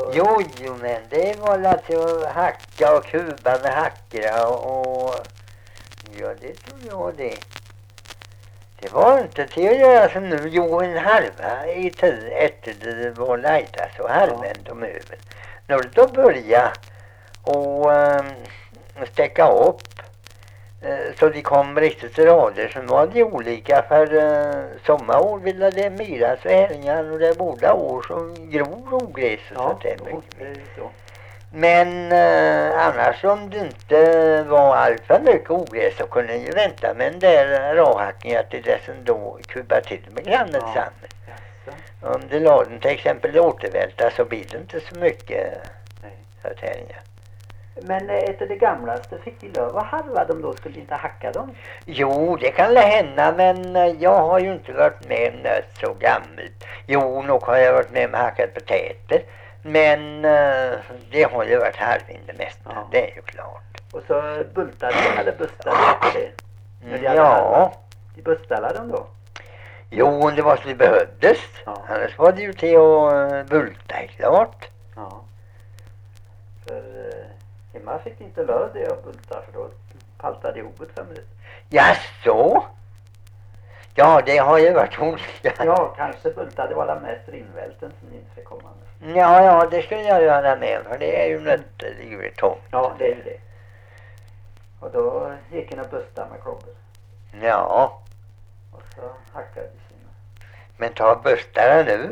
Jo, men det var alltså att hacka och kuba med hackra och ja, det tror jag det. Det var inte till att göra som nu. Jo, en halva i tid efter det var lejta så halvvänd de över. När det då började och stäcka upp så de kom riktigt till rader som var de olika för sommarår ville det myra så härningar och det båda år så grov ogräs och sånt där mycket. Men annars om det inte var allt för mycket ogräs så kunde ju vänta med den där råhackningen att det där som då kubar till med grannet samman. Om det la den till exempel återvälta så blir det inte så mycket härningar. Men efter det gamlaste fick de löv och harva de då skulle inte hacka dem? Jo, det kan hända men jag har ju inte varit med om nöt så gammalt. Jo, nog har jag varit med om hackat potäter. Men det har ju varit halvinde mest, det är ju klart. Och så bultade de eller bustade efter det? Ja. De bustade dem då? Jo, det var så det behövdes. Ja. Annars var det ju till att bulta, klart. Ja. För hemma fick inte löv det att bulta för då paltade ihop ett 5 minuter. Jaså? Ja, det har ju varit olika. Ja, kanske bultade var det mest rinvälten som inte fick komma med. Ja, det skulle jag göra med för det är ju nötter, det är ju tomt. Ja, det är ju det. Och då gick han och bustade med klobber. Ja. Och så hackade de sina. Men ta bustare nu.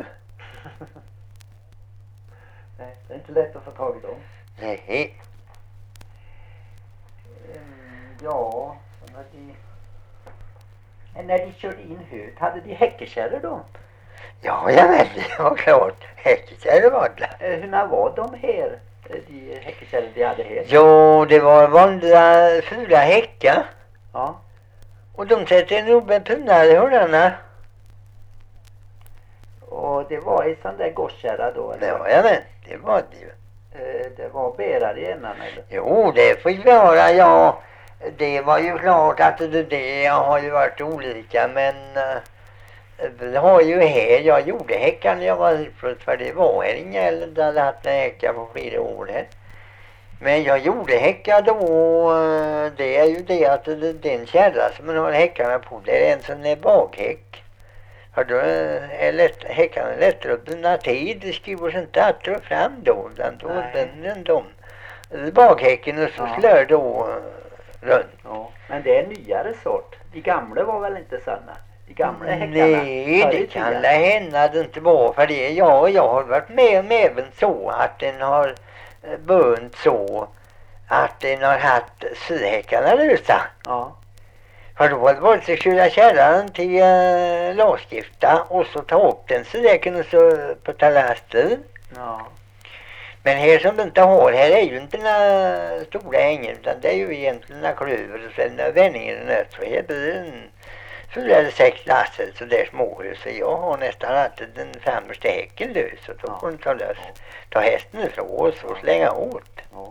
Nej, det är inte lätt att få tag i dem. Nej. Ja, när de körde in högt, hade de häckekärror då? Ja, men det var klart. Häckekärror var det. Hur var de här, de häckekärror de hade här? Jo, det var vanliga fula häckar. Ja. Och de sätter nog med pinnar i hörarna. Och det var i sån där gårdskärra då? Eller? Ja, men det var det ju. Det var bärare i ännan eller? Jo, det får ju vara, ja. Det var ju klart att det har ju varit olika, men det har ju här, jag gjorde häckar när jag var utflött för det var här inga eller där hade haft en häckar på flera år här. Men jag gjorde häckar då, det är ju det att den kärra som man har häckarna på, det är en sån där bakhäck. För då är häckarna lättare att brinna tid, det skriver inte att fram då, utan då den de bakhäcken och så slör då runt. Ja, men det är en nyare sort. De gamla var väl inte sådana? De gamla häckarna? Nej, det kan hända det inte var för det. Ja, jag har varit med om även så att den har bönt så att den har haft syhäckarna lösa. Ja. För då var det så köra kärran till lagskifta och så ta upp den syhäcken och så på talasten. Ja. Men här som du inte har, här är ju inte några stora ängar utan det är ju egentligen några klöver och sen vändningen och nöt. Så här blir det 4 eller 6 laster så där småhus. Så jag har nästan alltid den framförsta häcken lös och då får du ta hästen ifrån oss och slänga åt. Ja.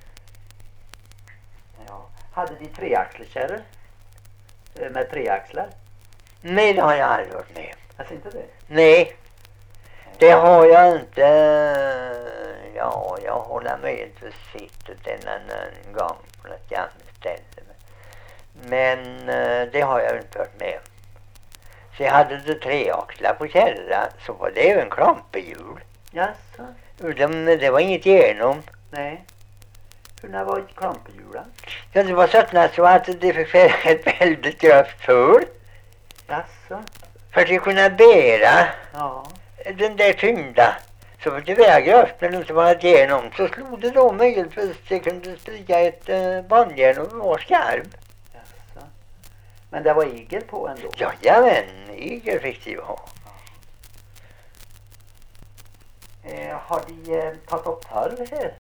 Ja. Hade de 3-axelkärror? Med 3 axlar? Nej, det har jag aldrig varit med. Alltså inte det? Nej, det har jag inte. Ja, jag håller med för sittet en gång på något gammalt ställe. Men det har jag inte varit med om. Så jag hade det 3 axlar på kärra så var det ju en klampehjul. Jaså? Det var inget genom. Nej. Hur var klampehjulen? Ja, det var så att det fick ett väldigt grövt full. Jaså? För att kunna bära den där tyngda. Så var det vägrövt när det inte var ett genom. Så slog det då möjligtvis det kunde stiga ett bandjärn och var skarv. Jaså? Men det var igel på ändå? Jajamän, igel fick det ju ha. Har de tagit upp torv här?